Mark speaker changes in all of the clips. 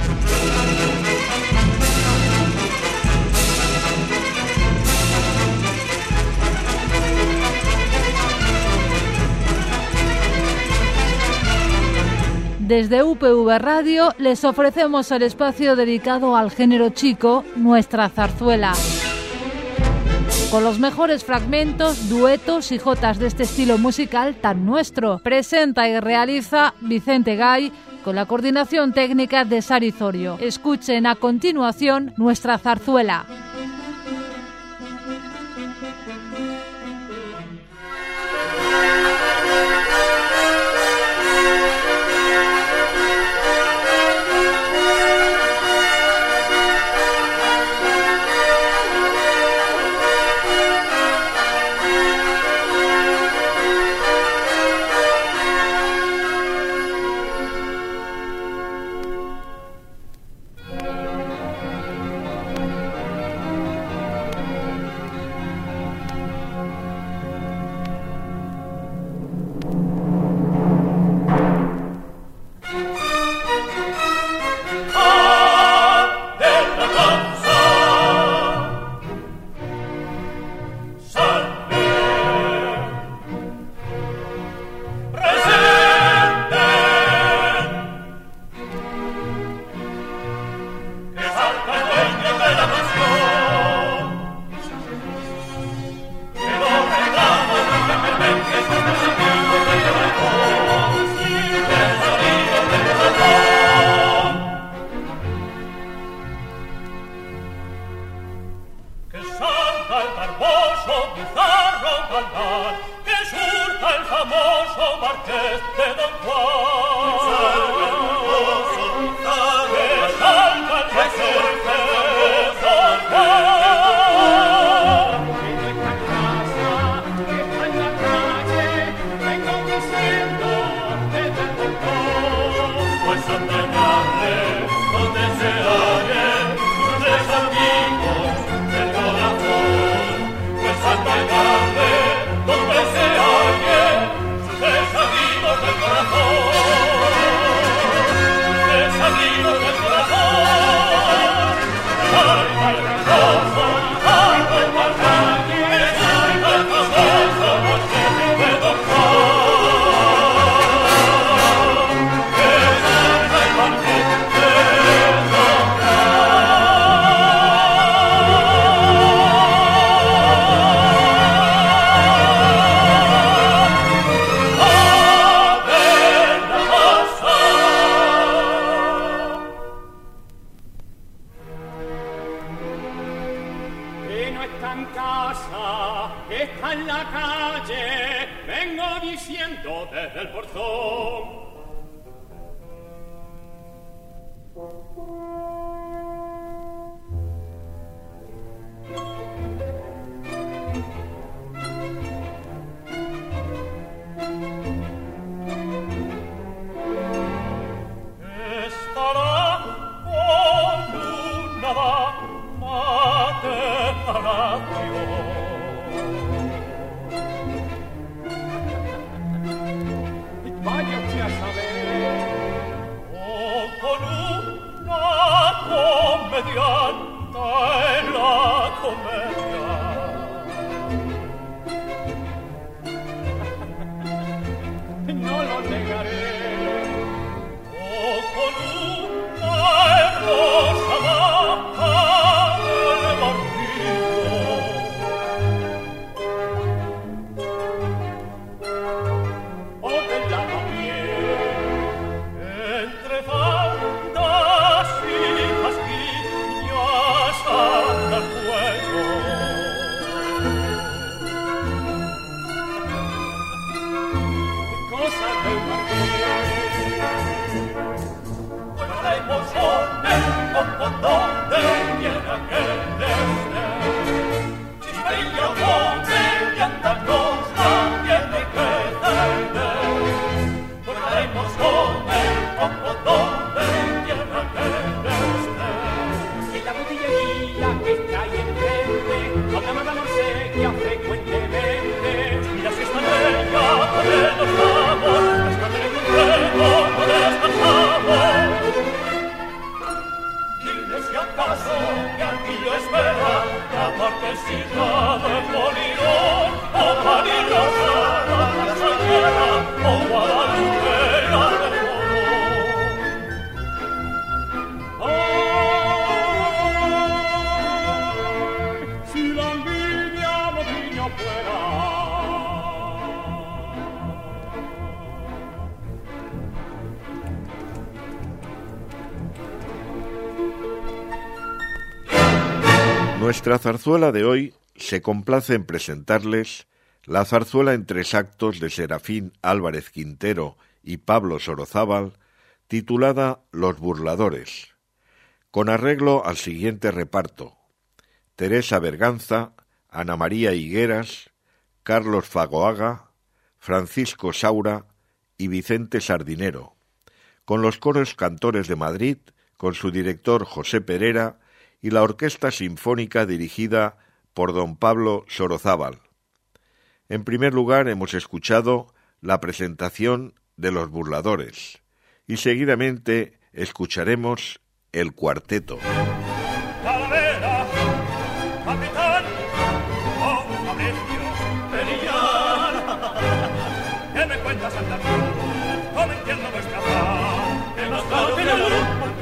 Speaker 1: Desde UPV Radio les ofrecemos el espacio dedicado al género chico, Nuestra Zarzuela. Con los mejores fragmentos, duetos y jotas de este estilo musical tan nuestro. Presenta y realiza Vicente Gay con la coordinación técnica de Sari Zorio. Escuchen a continuación Nuestra Zarzuela.
Speaker 2: caso que aquí lo espera, la partecita de Polirón, o María Sara, la Soñera, o Guadalupe, la de Morón. Si la envidia no niño fuera.
Speaker 3: Nuestra zarzuela de hoy se complace en presentarles la zarzuela en 3 actos de Serafín Álvarez Quintero y Pablo Sorozábal, titulada Los burladores, con arreglo al siguiente reparto: Teresa Berganza, Ana María Higueras, Carlos Fagoaga, Francisco Saura y Vicente Sardinero, con los coros cantores de Madrid, con su director José Perera, y la Orquesta Sinfónica dirigida por don Pablo Sorozábal. En primer lugar hemos escuchado la presentación de Los burladores y seguidamente escucharemos el cuarteto.
Speaker 2: Calavera, capitán, oh Fabricio, Perillán, ¿qué me cuentas, Santa Cruz? ¿Cómo entiendo vuestra paz? ¿Qué más claro que la luz?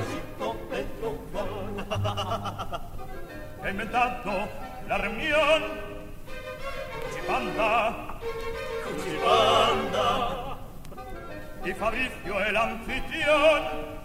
Speaker 2: He inventado la reunión. Cuchipanda, y Fabricio el anfitrión,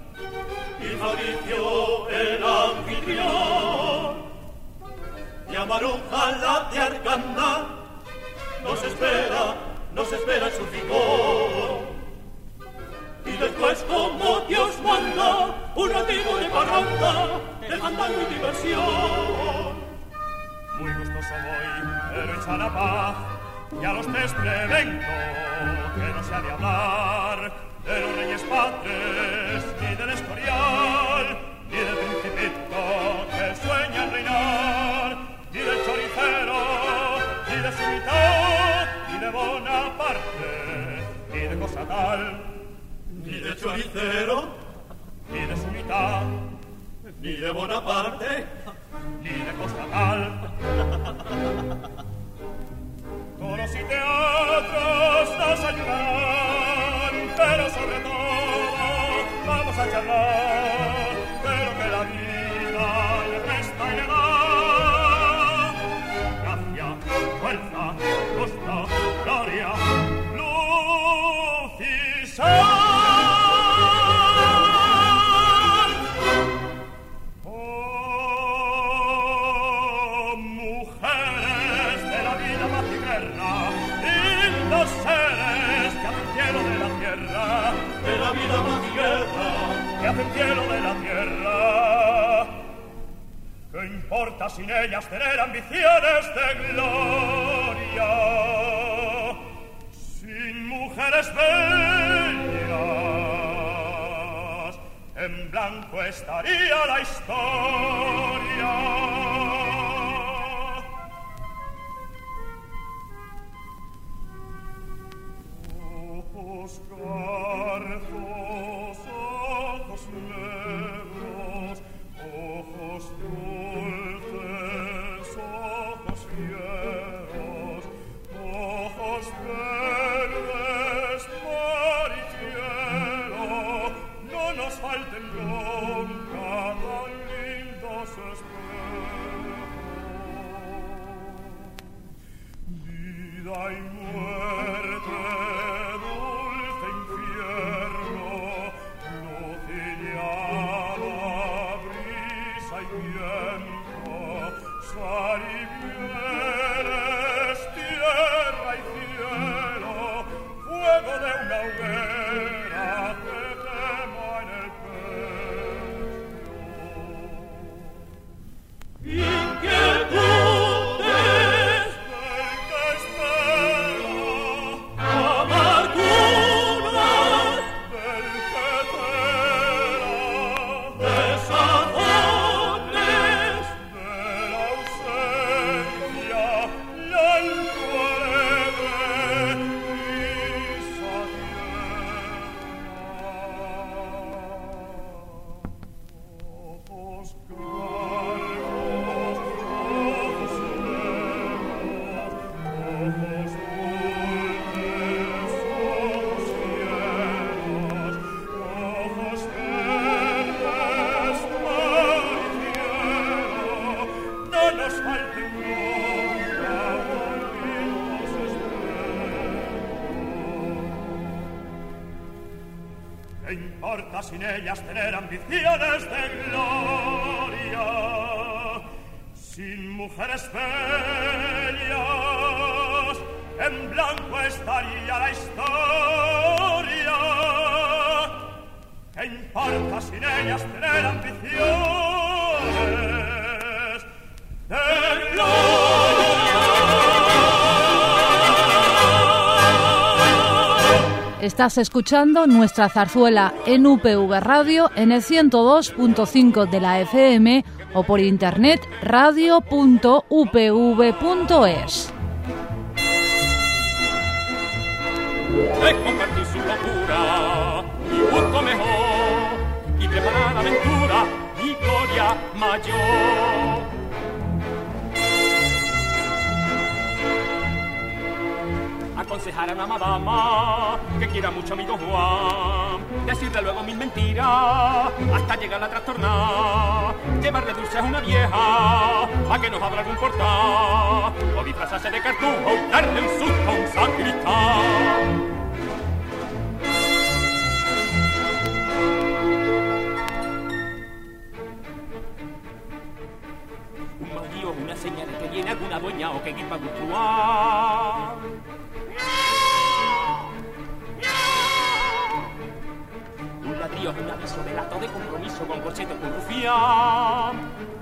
Speaker 2: y a Maruja la de Arganda nos espera en su rincón. Y después, como Dios manda, un ratito de parranda, de fandango y diversión. Muy gustoso voy, pero echa la paz, y a los 3 prevengo que no se ha de hablar de los reyes padres, ni del Escorial, ni del principito que sueña en reinar, ni del choricero, ni de su mitad, ni de Bonaparte, ni de cosa tal. Ni de choricero, ni de su mitad, ni de Bonaparte, ni de cosa tal. Toros y teatros nos ayudarán, pero sobre todo vamos a charlar de lo que la vida le resta y le da. Gracia, fuerza, gusto, gloria, luz y sal. Que hacen cielo de la tierra. ¿Qué importa sin ellas tener ambiciones de gloria? Sin mujeres bellas, en blanco estaría la historia. Ojos garzos, ojos negros, ojos dulces, ojos fieros, ojos verdes, mar y cielo, no nos falten nunca tan lindos espejos. Vida y muerte, dulce infierno, luz y llama, brisa y viento, sal y bienes, tierra y cielo, fuego de una hoguera que quema en el pecho. Inquietudes del que espera, amarguras del que espera, desazones de la ausencia. importa sin ellas tener ambiciones de gloria? Sin mujeres bellas, en blanco estaría la historia. ¿Qué importa sin ellas tener ambiciones de gloria?
Speaker 1: Estás escuchando Nuestra Zarzuela en UPV Radio en el 102.5 de la FM o por internet radio.upv.es.
Speaker 4: Es compartir su locura y gusto mejor y preparar la aventura y gloria mayor. Aconsejar a una madama que quiera mucho a amigo Juan, decirle luego mil mentiras hasta llegar a trastornar, llevarle dulces a una vieja a que nos abra algún portal, o disfrazarse de cartujo, darle un susto a un sacristán. Un marido, una señal que viene alguna dueña o que equipa virtual. Un ladrillo es un aviso de lato de compromiso con corchete con rufián.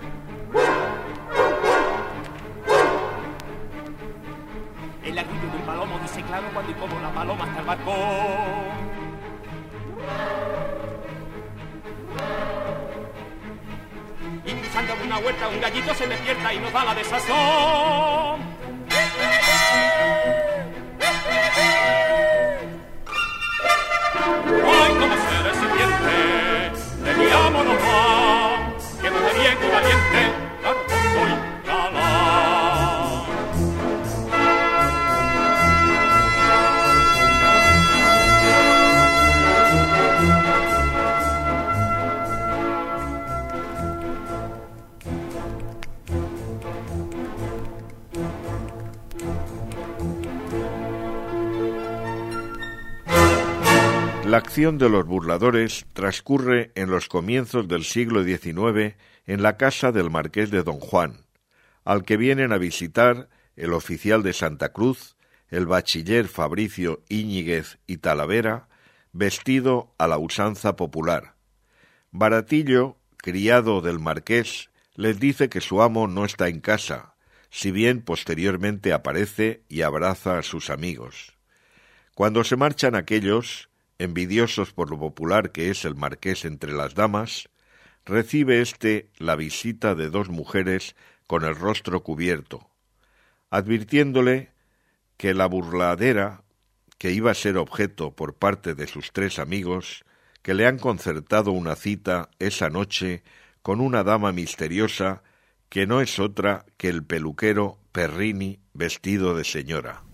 Speaker 4: El agrillo de un palomo dice claro cuando y como la paloma hasta el balcón. Y cruzando una huerta un gallito se despierta y nos da la desazón. ¡Ay, cómo se recipiente! ¡Teníamonos más! ¡Que mujeriego y valiente! ¡Claro que soy galán!
Speaker 3: La acción de los burladores transcurre en los comienzos del siglo XIX en la casa del marqués de Don Juan, al que vienen a visitar el oficial de Santa Cruz, el bachiller Fabricio Íñiguez y Talavera, vestido a la usanza popular. Baratillo, criado del marqués, les dice que su amo no está en casa, si bien posteriormente aparece y abraza a sus amigos. Cuando se marchan aquellos, envidiosos por lo popular que es el marqués entre las damas, recibe éste la visita de dos mujeres con el rostro cubierto, advirtiéndole que la burladera que iba a ser objeto por parte de sus tres amigos, que le han concertado una cita esa noche con una dama misteriosa que no es otra que el peluquero Perrini vestido de señora.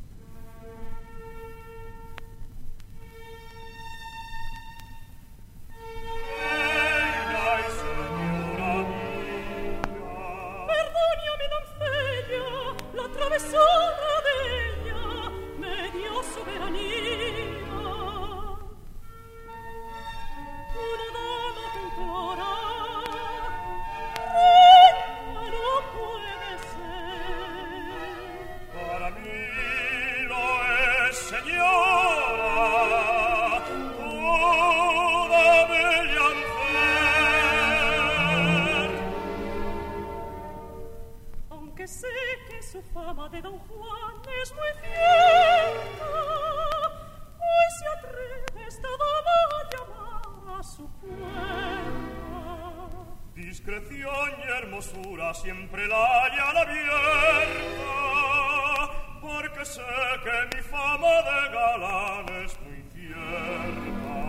Speaker 2: Discreción y hermosura siempre la hay a la abierta, porque sé que mi fama de galán es muy cierta.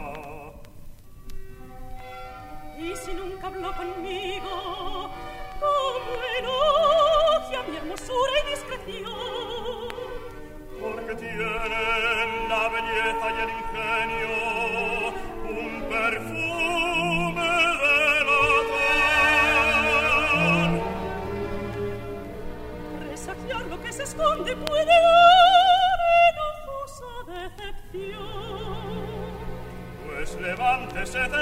Speaker 5: Y si nunca habló conmigo, como elogia mi hermosura y discreción,
Speaker 2: porque tienen la belleza y el ingenio un perfume de latón.
Speaker 5: Presagiar lo que se esconde puede dar enojosa decepción.
Speaker 2: Pues levántese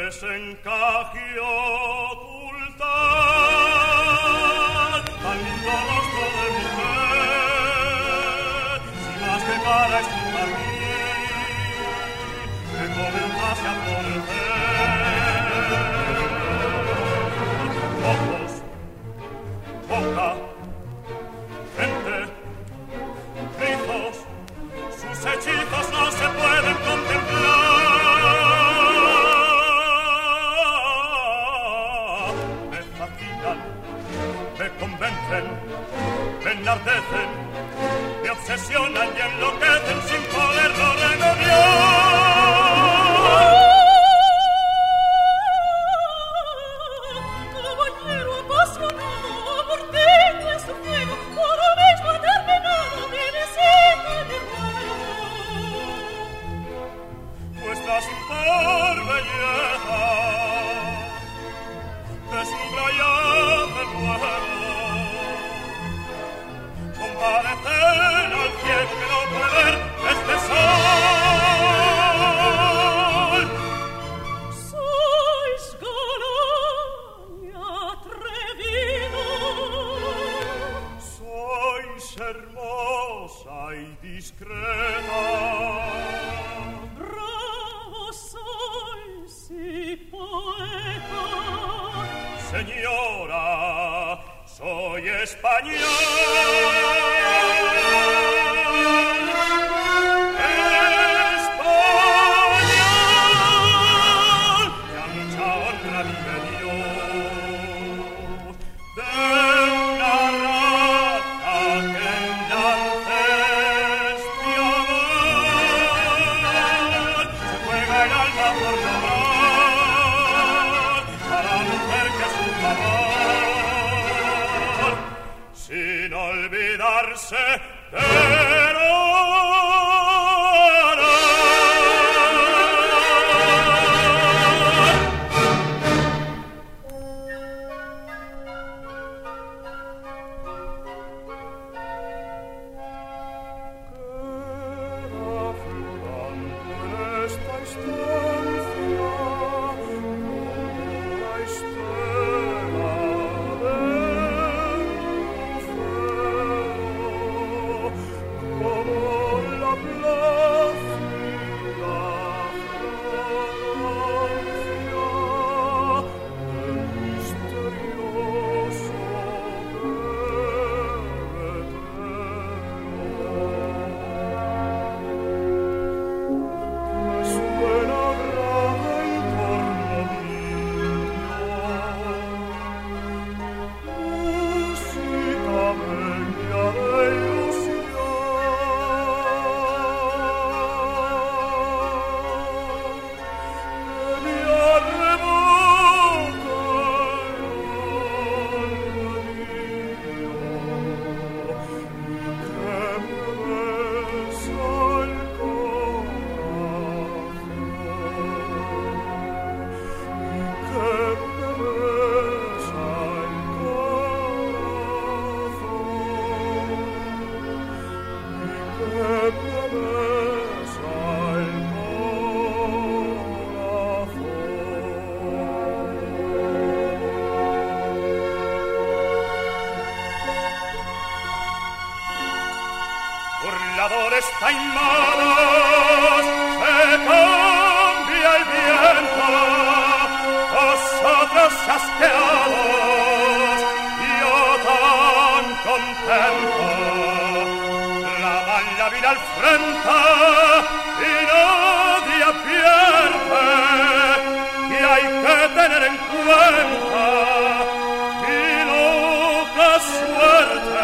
Speaker 2: desencaje ocultar tanto rostro de mujer, si más que cara es un jardín que comenzase a florecer. Ojos, boca, frente, rizos, sus hechizos no se pueden contemplar. Me fascinan, me convencen, me enardecen, me obsesionan y enloquecen sin poderlo remediar.
Speaker 5: Caballero apasionado, amortiguo en su fuego, por lo mismo terminado, me necesita de nuevo.
Speaker 2: Vuestra sin par belleza deslumbra y hace nuevo. Comparecen al cielo que no puede ver este sol.
Speaker 5: Sois galán y atrevido,
Speaker 2: Sois hermosa y discreta.
Speaker 5: bravo sois y poeta.
Speaker 2: Señora, soy español. Español, que a mucha honra vive Dios, de una raza que enlace este amor. Se juega el alma por lograr a la mujer que es su favor, sin olvidarse del burladores taimados, se cambia el viento, vosotros asqueados, yo tan contento, claman la vida al frente y nadie advierte que hay que tener en cuenta mi loca suerte.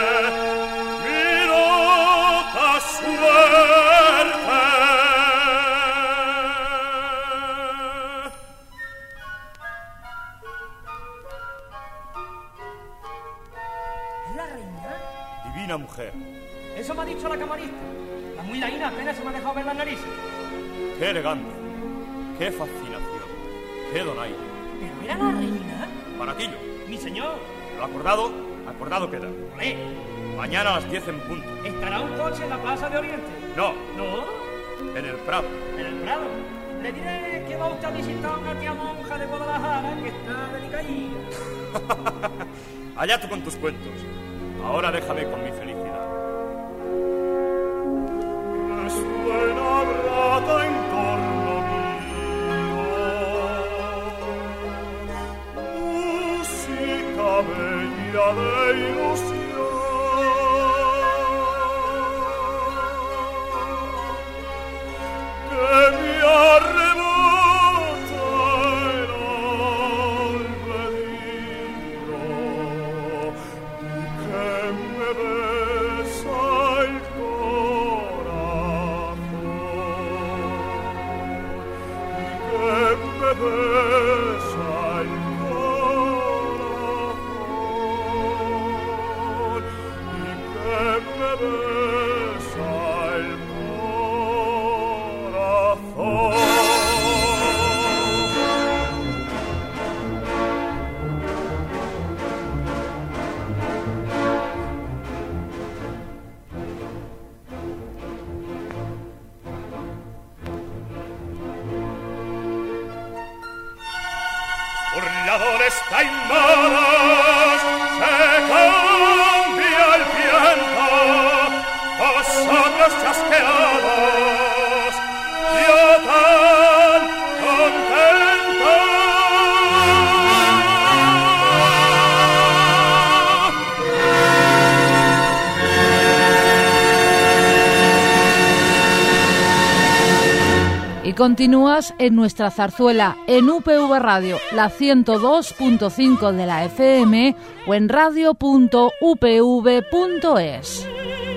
Speaker 2: Divina mujer.
Speaker 4: Eso me ha dicho la camarista. La muy laína apenas se me ha dejado ver las narices.
Speaker 2: Qué elegancia, qué fascinación, qué donaire.
Speaker 4: ¿Pero era la reina?
Speaker 2: Baratillo,
Speaker 4: Mi señor.
Speaker 2: lo acordado, acordado queda.
Speaker 4: Olé,
Speaker 2: Mañana a las 10 en punto.
Speaker 4: ¿estará un coche en la plaza de Oriente?
Speaker 2: No,
Speaker 4: ¿No?
Speaker 2: en el Prado.
Speaker 4: ¿En el Prado?
Speaker 6: Le diré que va usted a visitar a una tía monja de Guadalajara que está delicadilla.
Speaker 4: Allá tú con tus cuentos. Ahora déjame con mi felicidad.
Speaker 2: Resuena grata en torno mío, música bella de ilusión, que me arrebata el albedrío y que me besa el corazón, y que me besa el corazón, y que me besa el corazón. Burladores taimadas, se cambia el viento, vosotros chasqueados, yo tan contento.
Speaker 1: Y continúas en nuestra zarzuela en UPV Radio, la 102.5 de la FM o en radio.upv.es.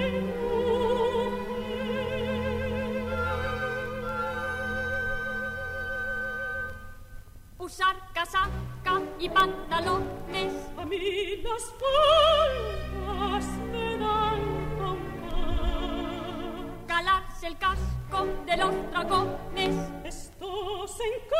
Speaker 5: Usar casaca y pantalones.
Speaker 7: A mí las faldas me dan compás.
Speaker 5: Calarse el casco de los dragones.
Speaker 7: Estos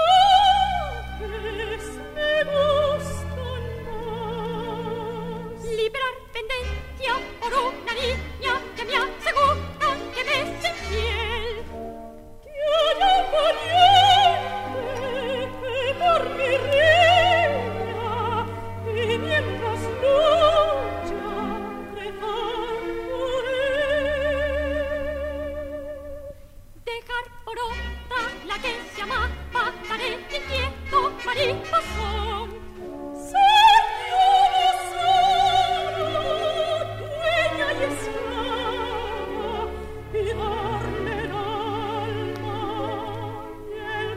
Speaker 7: encajes me gustan más.
Speaker 5: Librar pendencia por una niña que me asegura que me es infiel.
Speaker 7: Que haya un valiente que por mi reina y mientras lucha rezar por él.
Speaker 5: Dejar por otra la que se amaba, parece inquieto, mariposón.
Speaker 7: Ser yo solo, dueña y esclava, y darle el alma y el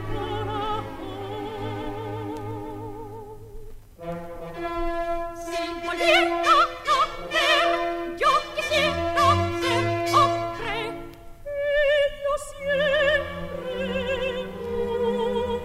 Speaker 7: corazón.
Speaker 5: Si volviera a nacer, yo quisiera ser hombre.
Speaker 7: Yo siempre mujer.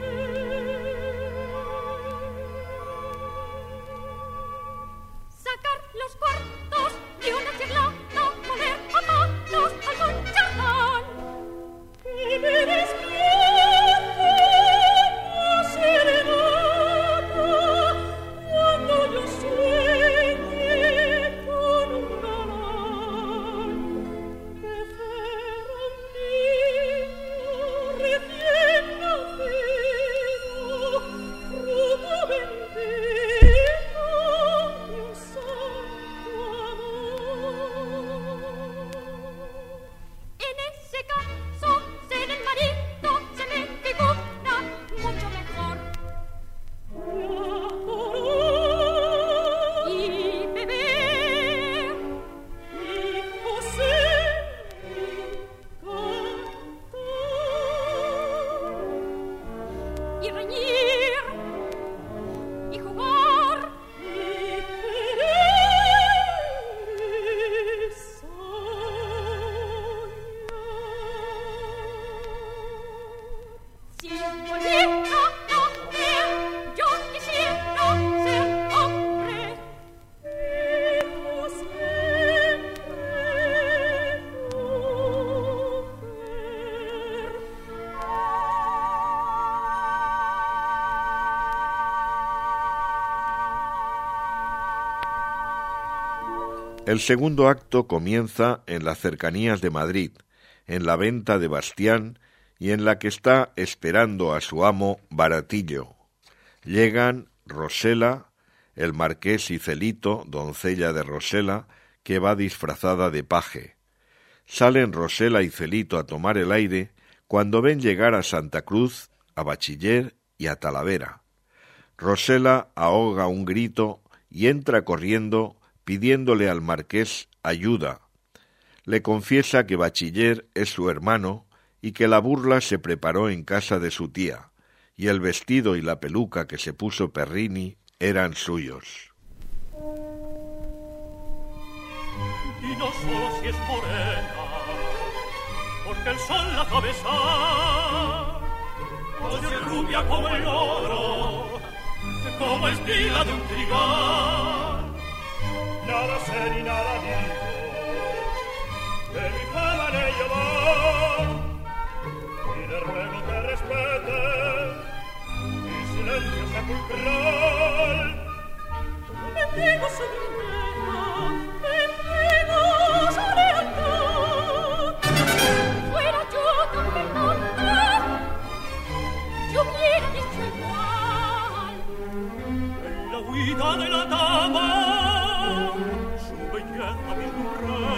Speaker 5: Sacar los cuartos de una chirlana, poner a manos algún charlán.
Speaker 7: Que me despierte la serenata cuando yo sueñe con un galán que fuera un niño recién nacido, fruto bendito de un santo amor.
Speaker 5: En ese caso, ser el marido se me figura mucho mejor. Y beber
Speaker 7: Y José
Speaker 5: y reñir y jugar
Speaker 7: y querer soñar.
Speaker 5: si volviera a nacer, yo quisiera ser hombre.
Speaker 7: Yo siempre mujer.
Speaker 3: El segundo acto comienza en las cercanías de Madrid, en la venta de Bastián y en la que está esperando a su amo Baratillo. Llegan Rosela, el marqués y Celito, doncella de Rosela, que va disfrazada de paje. Salen Rosela y Celito a tomar el aire cuando ven llegar a Santa Cruz, a Bachiller y a Talavera. Rosela ahoga un grito y entra corriendo pidiéndole al marqués ayuda. Le confiesa que Bachiller es su hermano y que la burla se preparó en casa de su tía, y el vestido y la peluca que se puso Perrini eran suyos.
Speaker 2: Y no solo si es morena, porque el sol la cabeza, o si es rubia como el oro, como espiga de un trigal. Nada sé ni nada digo, de mi fama en ello va, y le ruego que respete mi silencio sepulcral.
Speaker 5: Bendigo su grandeza, bendigo su lealtad. Fuera yo tan perdonada, yo hubiera dicho igual.
Speaker 2: En la huida de la dama, su belleza vislumbré,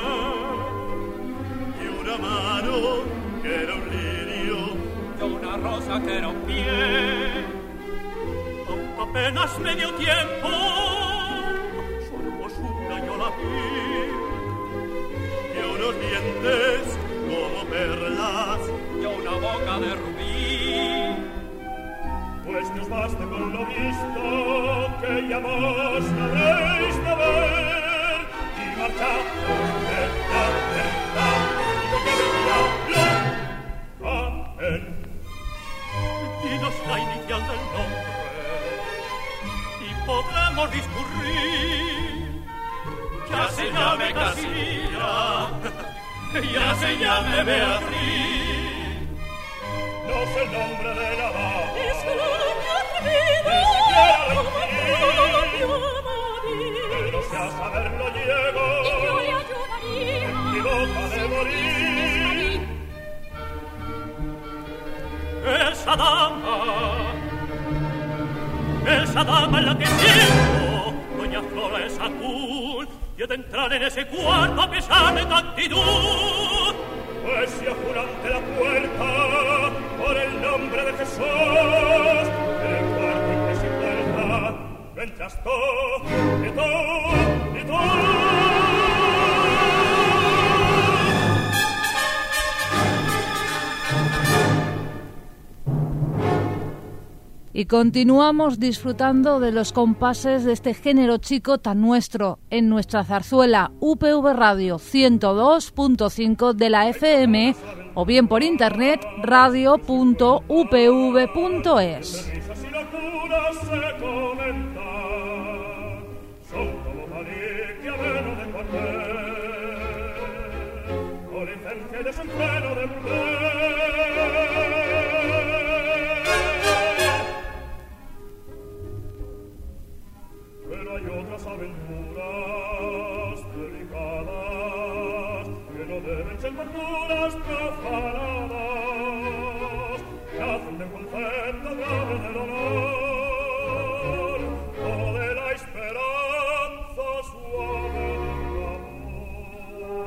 Speaker 2: y una mano que era un lirio,
Speaker 4: y una rosa que era un pie.
Speaker 2: Apenas medio tiempo, su hermosura yo la vi, y unos dientes como perlas,
Speaker 4: y una boca de rubí.
Speaker 2: Pues que os baste con lo visto, que ya vos habréis de ver, y marchaos de la verdad, y que lleve el diablo a él. Dinos la inicial del nombre, podremos discurrir. Ya se llame Casilla, ya se llame Beatriz. No sé el nombre de la dama,
Speaker 5: Es que no lo he atrevido,
Speaker 2: pero si a saberlo llego,
Speaker 5: y yo le ayudaría.
Speaker 2: en mi boca de morir. Esa dama en la que siento, doña Flores Azul, y he de entrar en ese cuarto a pesar de tu actitud. Pues si juro ante la puerta, por el nombre de Jesús, el cuarto en que se puerta, no entras tú, ni tú, ni tú.
Speaker 1: Y continuamos disfrutando de los compases de este género chico tan nuestro en nuestra zarzuela UPV Radio 102.5 de la FM o bien por internet radio.upv.es.
Speaker 2: Pero hay otras aventuras delicadas que no deben ser torturas profanadas, que hacen del concepto grave del honor o de la esperanza suave del amor.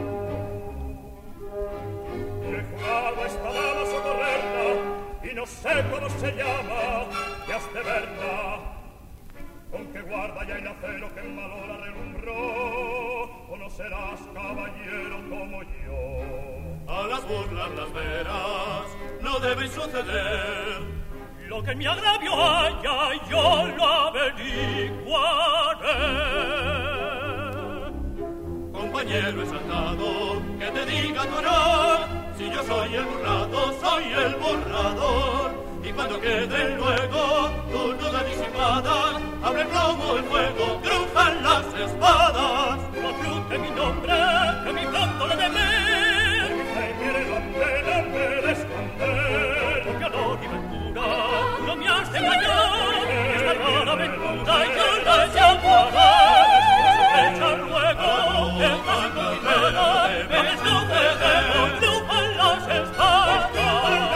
Speaker 2: Y he jurado a esta dama socorrerla y no sé cómo se llama, y has de verla, con que guarda ya el acero que en valor relumbró, o no serás caballero como yo. A las burlas las veras no deben suceder. Lo que en mi agravio haya yo lo averiguaré. Compañero exaltado, que te diga tu honor, si yo soy el burlado, soy el borrador. Y cuando queden luego tus dudas disipadas, abre plomo el fuego, crujan las espadas. No brute mi nombre, que mi pronto le temer. Mi fe quiere donde no puede esconder. Porque honor y ventura, tú no me has de engañar. Esta rara aventura yo la llamaré. Echa luego, el paso primero, me desluce de crujan las espadas.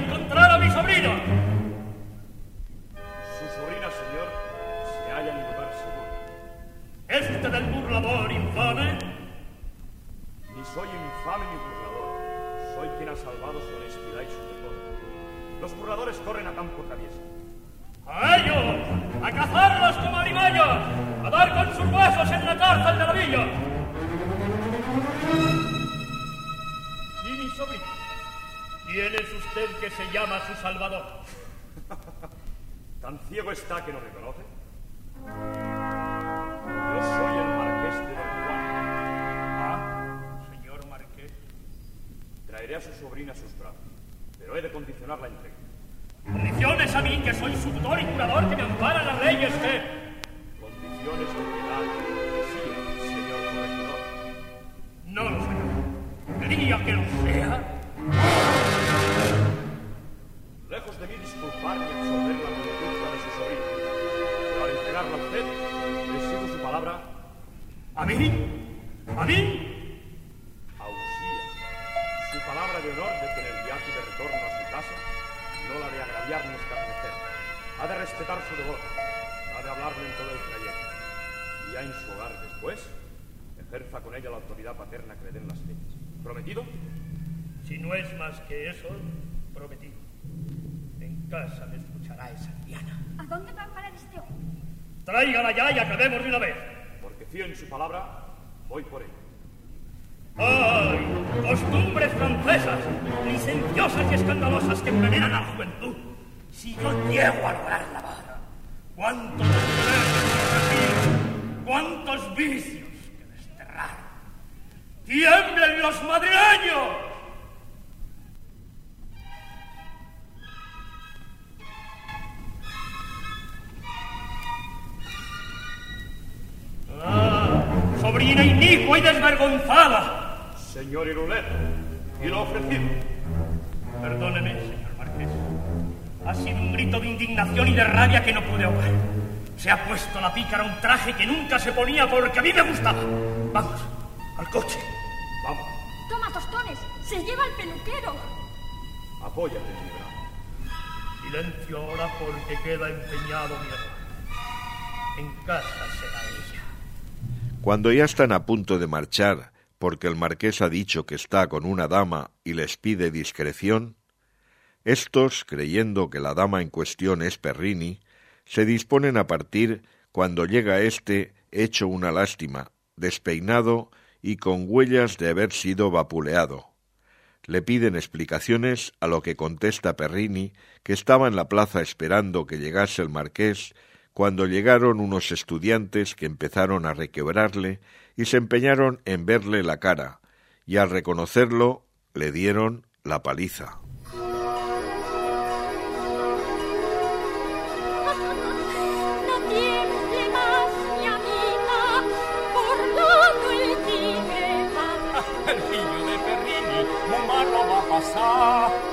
Speaker 8: encontrar a mi sobrina.
Speaker 4: Su sobrina, señor, se halla en lugar seguro.
Speaker 8: ¿Es usted el burlador infame?
Speaker 4: Ni soy infame ni burlador. Soy quien ha salvado su honestidad y su decoro. Los burladores corren a campo traviesa.
Speaker 8: ¡A ellos! ¡A cazarlos como animallos! ¡A dar con sus huesos en la cárcel de la villa! ¿Y mi sobrino? ¿Quién es usted que se llama su salvador?
Speaker 4: ¿Tan ciego está que no me conoce? Yo soy el marqués de Don Juan.
Speaker 8: Ah, señor marqués.
Speaker 4: Traeré a su sobrina a sus brazos, pero he de condicionar la entrega.
Speaker 8: Condiciones a mí, que soy su tutor y curador, que me amparan las leyes, que...
Speaker 4: Condiciones de piedad y cortesía, señor corregidor.
Speaker 8: No lo sé. ¿Quería que lo sea?
Speaker 4: Lejos de mí disculpar y absolver la conducta de su sobrino, pero al entregarla a usted, le sigo su palabra.
Speaker 8: ¿A mí? ¿A mí?
Speaker 4: A Usía, su palabra de honor de que en el viaje de retorno a su casa no la de agraviar ni escarnecer. Ha de respetar su devoto, ha de hablarle en todo el trayecto. Y ya en su hogar después, ejerza con ella la autoridad paterna que le den las leyes. ¿Prometido?
Speaker 8: Si no es más que eso, prometido. En casa me escuchará esa Diana.
Speaker 9: ¿A dónde va a parar este hombre?
Speaker 8: Tráigala ya y acabemos de una vez.
Speaker 4: Porque fío en su palabra, voy por ella.
Speaker 8: ¡Ay! Costumbres francesas, licenciosas y escandalosas que envenenan a la juventud. Si yo llego a lograr la vara, ¿cuántos desprecios, cuántos vicios que desterrar? ¡Tiemblen los madrileños! ¡Ah! Sobrina inicua y desvergonzada.
Speaker 4: Señor Irulet, ¿y lo ofrecido?
Speaker 8: Perdóneme, señor marqués. Ha sido un grito de indignación y de rabia que no pude ahogar. Se ha puesto la pícara un traje que nunca se ponía porque a mí me gustaba. Vamos, al coche.
Speaker 4: Vamos.
Speaker 9: Toma, tostones, se lleva el peluquero.
Speaker 4: Apóyate en mi brazo.
Speaker 8: Silencio ahora porque queda empeñado mi honor. En casa será ella.
Speaker 3: Cuando ya están a punto de marchar, porque el marqués ha dicho que está con una dama y les pide discreción, estos, creyendo que la dama en cuestión es Perrini, se disponen a partir cuando llega éste hecho una lástima, despeinado y con huellas de haber sido vapuleado. Le piden explicaciones, a lo que contesta Perrini, que estaba en la plaza esperando que llegase el marqués, cuando llegaron unos estudiantes que empezaron a requebrarle y se empeñaron en verle la cara, y al reconocerlo le dieron la paliza.
Speaker 4: El niño de Perrini, muy mal lo va a pasar.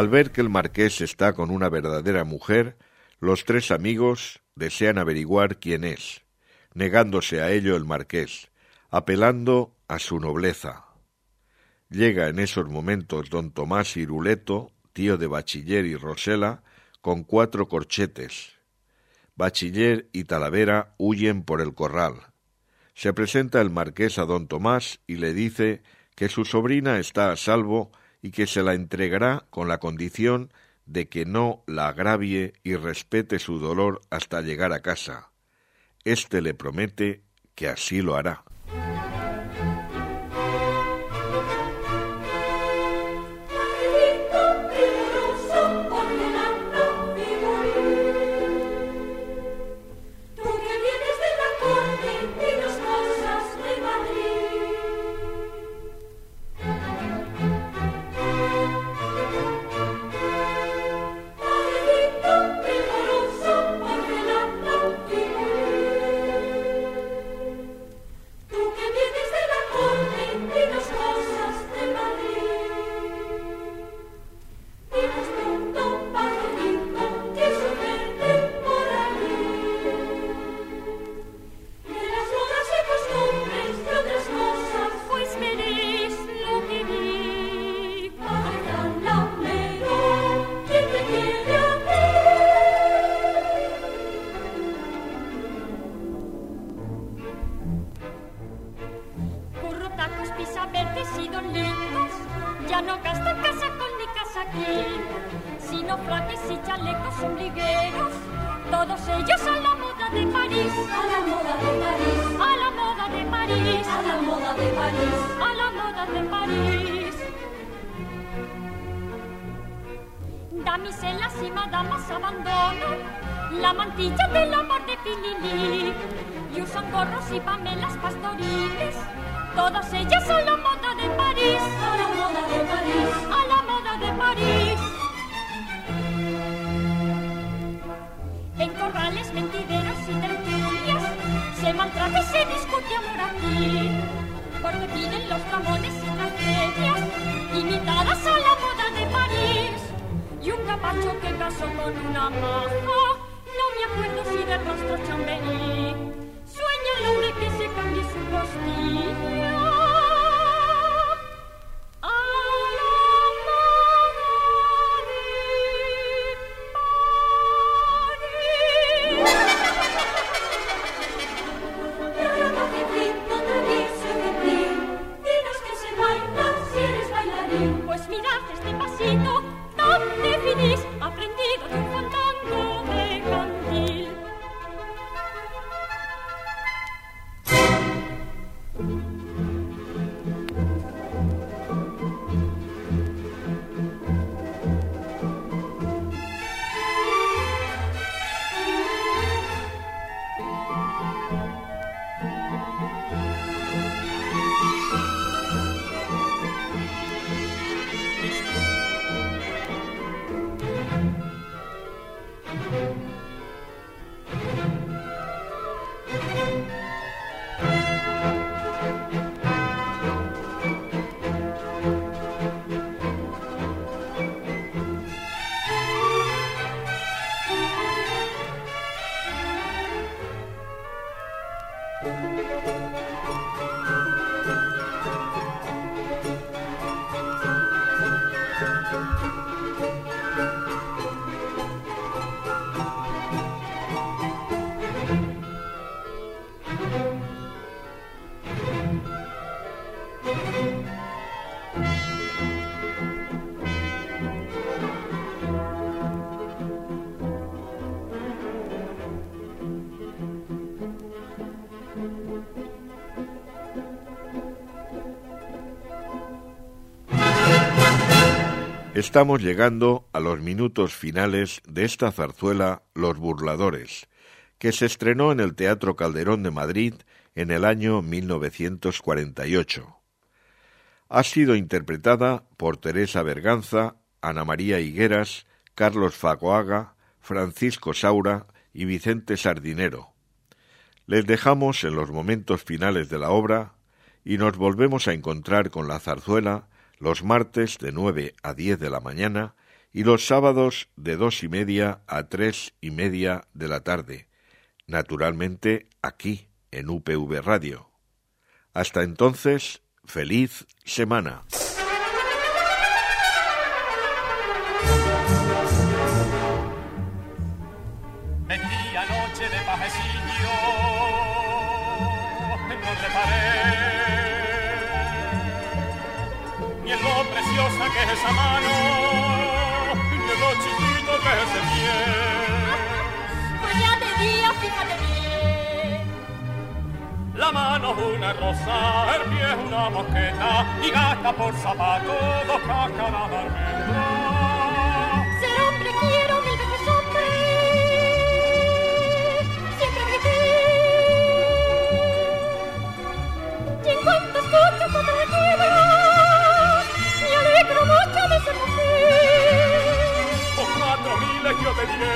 Speaker 3: Al ver que el marqués está con una verdadera mujer, los tres amigos desean averiguar quién es, negándose a ello el marqués, apelando a su nobleza. Llega en esos momentos don Tomás Iruleto, tío de Bachiller y Rosela, con 4 corchetes. Bachiller y Talavera huyen por el corral. Se presenta el marqués a don Tomás y le dice que su sobrina está a salvo y que se la entregará con la condición de que no la agravie y respete su dolor hasta llegar a casa. Este le promete que así lo hará.
Speaker 10: Damiselas y madamas abandonan la mantilla del amor de Pililí y usan gorros y pamelas pastoriles, todas ellas a la moda de París, a la moda de París, a la moda de París. En corrales, mentideros y tertulias se maltrata y se discute amor aquí, porque piden los jamones y las medias imitadas a la moda de París. Y un capacho que casó con una maja, no me acuerdo si de rostro Chamberí. Sueña el hombre que se cambie su costilla a la moda de París. Y ahora bajecito, travieso y gentil, dinos que se baila si eres bailarín. Pues mirad este pasito tan de finis, aprendido de un fandango de cantil.
Speaker 3: Estamos llegando a los minutos finales de esta zarzuela Los Burladores, que se estrenó en el Teatro Calderón de Madrid en el año 1948. Ha sido interpretada por Teresa Berganza, Ana María Higueras, Carlos Fagoaga, Francisco Saura y Vicente Sardinero. Les dejamos en los momentos finales de la obra y nos volvemos a encontrar con la zarzuela los martes de 9 a 10 de la mañana y los sábados de 2:30 a 3:30 de la tarde, naturalmente aquí, en UPV Radio. Hasta entonces, feliz semana.
Speaker 4: Metí anoche de pajecillo, no reparé ni en lo preciosa que es esa mano, ni en lo chiquito que es el pie.
Speaker 10: Pues ya de día, fíjate bien.
Speaker 4: La mano es una rosa, el pie es una mosqueta, y gasta por zapato 2 cáscaras de almendra.
Speaker 10: Ser hombre quiero, 1000 veces hombre. Siempre grité. Y en cuanto escucho cuando me quieras, me alegro mucho de ser mujer.
Speaker 4: Por 4.000 yo te diré.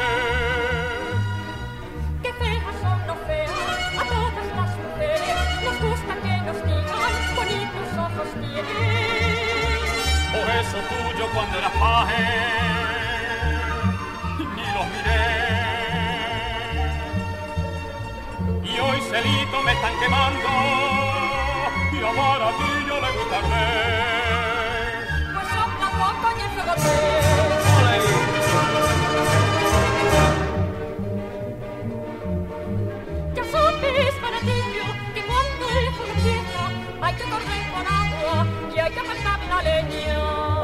Speaker 10: Que feas son no feas, a todas las mujeres nos gusta que nos digan bonitos ojos tienes.
Speaker 4: Por eso tuyo cuando eras paje, ni los miré. Y hoy celito me están quemando, y a Baratillo le gusta arder.
Speaker 10: Pues sopla poco y el fuego te. Ya sabes, Baratillo, que cuando el fuego empieza hay que correr con agua y hay que pasar la leña.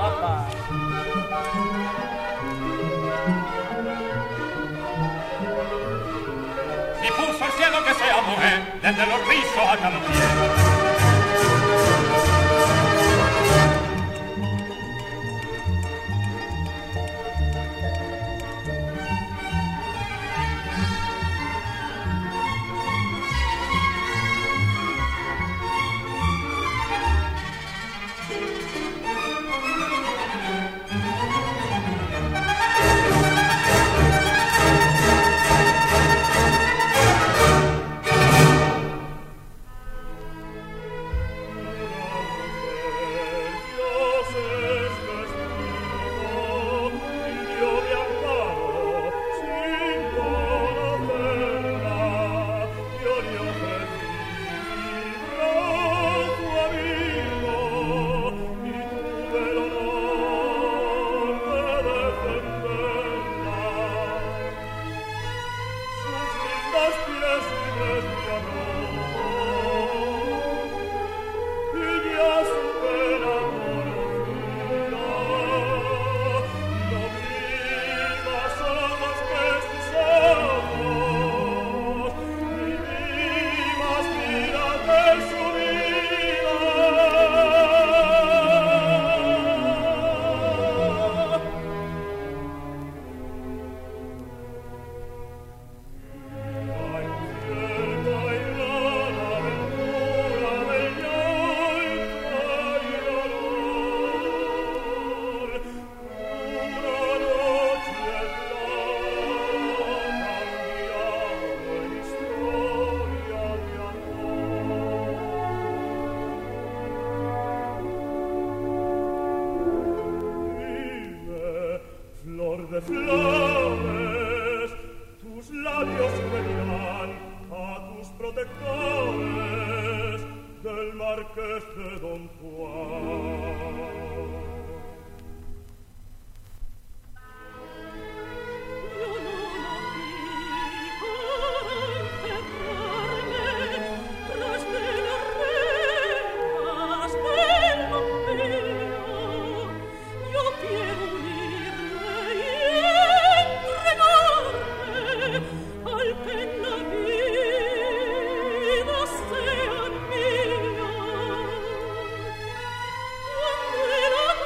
Speaker 4: Dispuso el cielo que sea mujer, desde los rizos hasta los pies.
Speaker 10: Sean míos.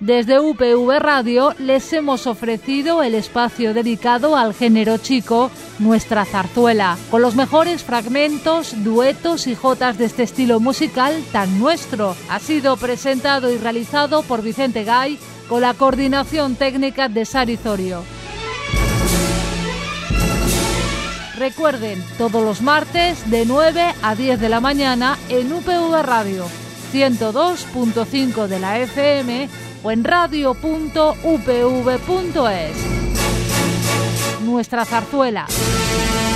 Speaker 1: Desde UPV Radio les hemos ofrecido el espacio dedicado al género chico, Nuestra Zarzuela, con los mejores fragmentos, duetos y jotas de este estilo musical tan nuestro. Ha sido presentado y realizado por Vicente Gay, con la coordinación técnica de Sari Zorio. Recuerden, todos los martes de 9 a 10 de la mañana en UPV Radio, 102.5 de la FM o en radio.upv.es. Nuestra Zarzuela.